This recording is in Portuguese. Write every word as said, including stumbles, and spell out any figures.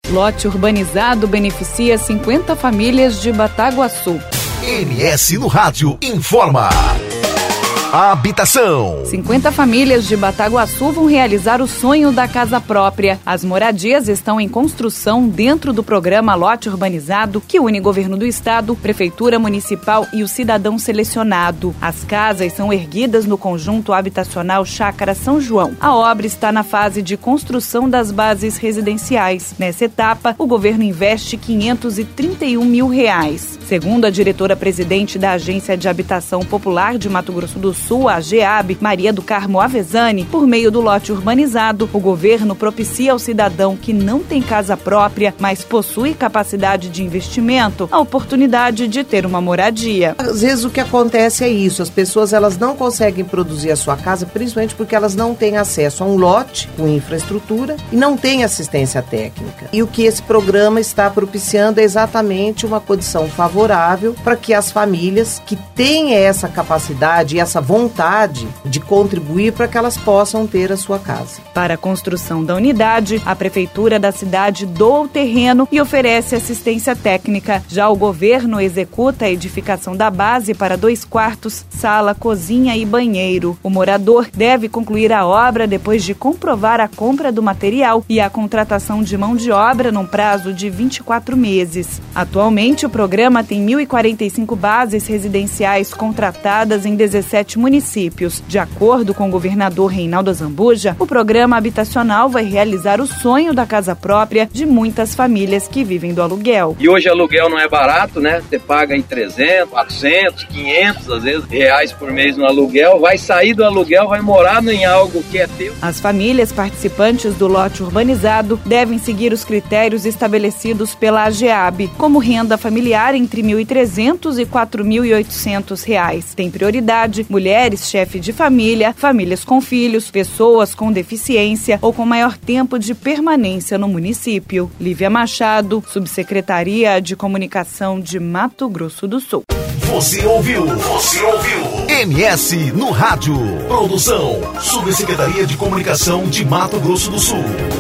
Lote urbanizado beneficia cinquenta famílias de Bataguaçu. M S no Rádio informa. Habitação. cinquenta famílias de Bataguaçu vão realizar o sonho da casa própria. As moradias estão em construção dentro do programa Lote Urbanizado, que une governo do estado, prefeitura municipal e o cidadão selecionado. As casas são erguidas no conjunto habitacional Chácara São João. A obra está na fase de construção das bases residenciais. Nessa etapa, o governo investe quinhentos e trinta e um mil reais. Segundo a diretora-presidente da Agência de Habitação Popular de Mato Grosso do Sul, a GEAB, Maria do Carmo Avezzani, por meio do lote urbanizado, o governo propicia ao cidadão que não tem casa própria, mas possui capacidade de investimento, a oportunidade de ter uma moradia. Às vezes o que acontece é isso, as pessoas elas não conseguem produzir a sua casa, principalmente porque elas não têm acesso a um lote com infraestrutura e não têm assistência técnica. E o que esse programa está propiciando é exatamente uma condição favorável para que as famílias que têm essa capacidade e essa vontade de contribuir para que elas possam ter a sua casa. Para a construção da unidade, a prefeitura da cidade doa o terreno e oferece assistência técnica. Já o governo executa a edificação da base para dois quartos, sala, cozinha e banheiro. O morador deve concluir a obra depois de comprovar a compra do material e a contratação de mão de obra num prazo de vinte e quatro meses. Atualmente, o programa tem mil e quarenta e cinco bases residenciais contratadas em dezessete municípios. De acordo com o governador Reinaldo Azambuja, o programa habitacional vai realizar o sonho da casa própria de muitas famílias que vivem do aluguel. E hoje aluguel não é barato, né? Você paga em trezentos, quatrocentos, quinhentos, às vezes, reais por mês no aluguel. Vai sair do aluguel, vai morar em algo que é teu. As famílias participantes do lote urbanizado devem seguir os critérios estabelecidos pela AGEAB, como renda familiar entre mil e trezentos e quatro mil e oitocentos reais. Tem prioridade mulheres, chefe de família, famílias com filhos, pessoas com deficiência ou com maior tempo de permanência no município. Lívia Machado, Subsecretaria de Comunicação de Mato Grosso do Sul. Você ouviu? Você ouviu? M S no Rádio. Produção, Subsecretaria de Comunicação de Mato Grosso do Sul.